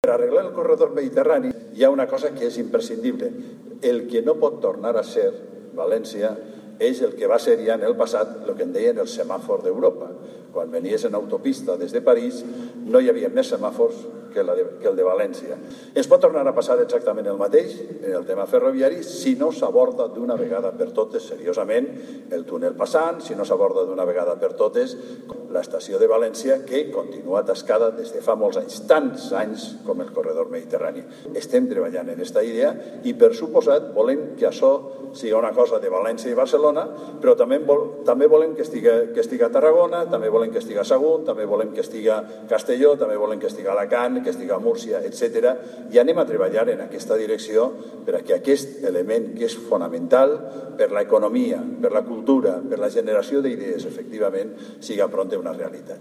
Per arreglar el corredor mediterrani hi ha una cosa que és imprescindible. El que no pot tornar a ser València és el que va ser ja en el passat el que en deien el semàfor d'Europa. Quan venies en autopista des de París no hi havia més semàfors que el de València. Es pot tornar a passar exactament el mateix en el tema ferroviari si no s'aborda d'una vegada per totes seriosament el túnel passant, si no s'aborda d'una vegada per totes l'estació de València, que continua atascada des de fa molts anys, tants anys com el corredor mediterrani. Estem treballant en aquesta idea i, per suposat, volem que això sigui una cosa de València i Barcelona, però també volem que estigui a Tarragona, també volem que estigui a Sagunt, també volem que estigui a Castelló, també volem que estigui a Alacant, que estigui a Múrcia, etc. I anem a treballar en aquesta direcció per a que aquest element, que és fonamental per l'economia, per la cultura, per la generació d'idees, efectivament, siga pront una realitat.